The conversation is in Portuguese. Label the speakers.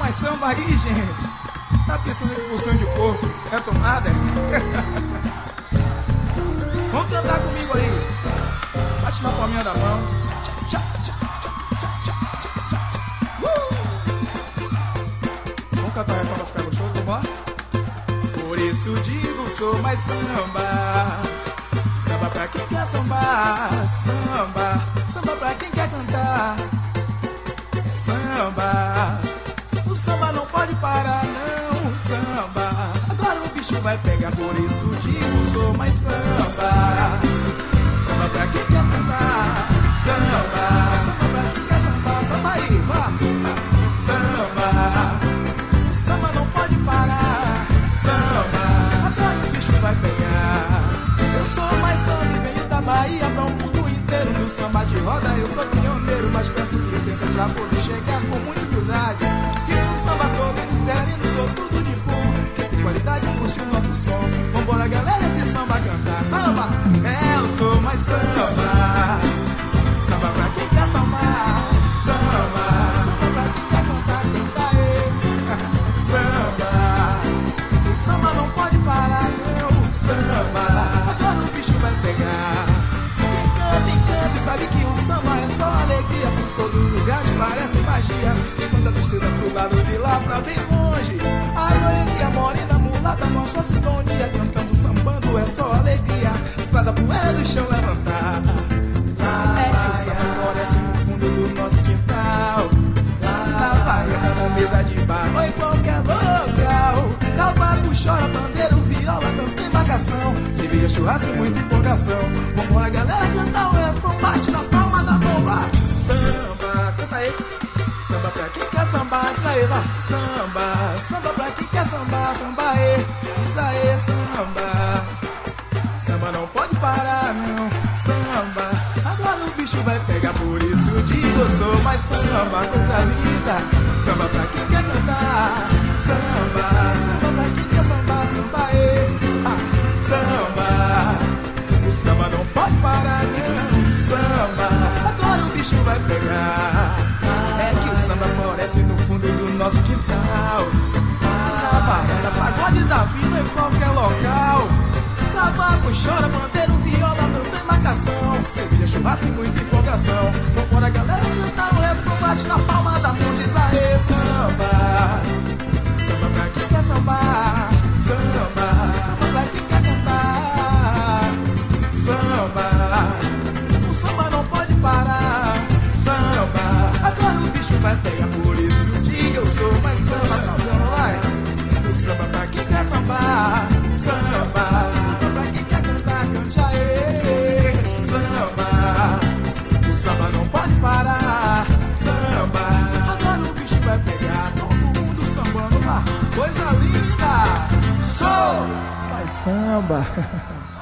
Speaker 1: mais samba aí, gente. Tá pensando que função de corpo é tomada? Vamos cantar comigo aí. Bate na palminha da mão. Tchá, tchá, tchá, tchá, tchá, tchá, tchá. Vamos cantar aí pra ficar gostoso, vamos lá? Por isso digo, sou mais samba. Samba pra quem quer sambar. Samba, samba pra quem quer cantar. É samba. O samba não pode parar, não. Samba, agora o bicho vai pegar. Por isso digo, sou mais samba. Samba pra quem quer cantar. Samba, samba pra quem quer sambar. Samba aí, vá. Samba, o samba não pode parar. Samba, agora o bicho vai pegar. Eu sou mais samba e venho da Bahia pra o mundo inteiro. No samba de roda eu sou pioneiro, mas peço licença pra poder chegar com muita humildade. Que no samba sou menos sereno, sou tudo de bom. Quem tem qualidade curte o nosso som. Vambora galera, esse samba cantar. Samba, eu sou mais samba. Samba pra quem quer sambar. Samba, samba pra quem quer cantar, canta aí. Samba, o samba não pode parar, não. Samba, agora o bicho vai pegar. Quem canta e sabe que o samba é só alegria. Por todo lugar te parece magia. Espanta a tristeza pro lado de lá pra bem longe. A alegria morena, mulata com a sua sintonia. Cantando, sambando é só alegria. Faz a poeira do chão levantar. É que o samba floresce no fundo do nosso quintal. Na varanda, na mesa de bar ou em qualquer local. Cavaco chora, bandeira, viola, canta embarcação. Cerveja, churrasco e muita empolgação. Vambora galera, cantar o refrão, bate na palma da mão, vá. Samba, canta aí. Samba pra quem quer sambar, isso aí, vá. Samba, samba pra quem quer sambar, samba aí. Isso aí, samba. Samba não pode parar, não. Samba, agora o bicho vai pegar. Por isso digo, eu sou mais samba, coisa linda. Samba pra quem quer cantar. Samba, samba pra quem quer sambar, samba aí. Samba, o samba não pode parar, não. Samba, agora o bicho vai pegar. É que o samba floresce no fundo do nosso quintal. Na varanda, pagode da vida em qualquer local. Cavaco chora, bandeira, viola, canta embarcação. Cerveja, churrasco e muita empolgação. Vambora galera, cantar o refrão, bate na palma da mão, diz aê, samba. Samba pra quem quer sambar. Samba, samba pra quem quer cantar. Samba, o samba não pode parar. Samba, agora o bicho vai pegar. Por isso diga, eu sou mais samba. Samba, vai. O samba pra quem quer sambar. Samba, samba pra quem quer cantar, cante aê. Samba, o samba não pode parar. Samba, agora o bicho vai pegar. Todo mundo sambando lá, coisa linda. Sou mais samba.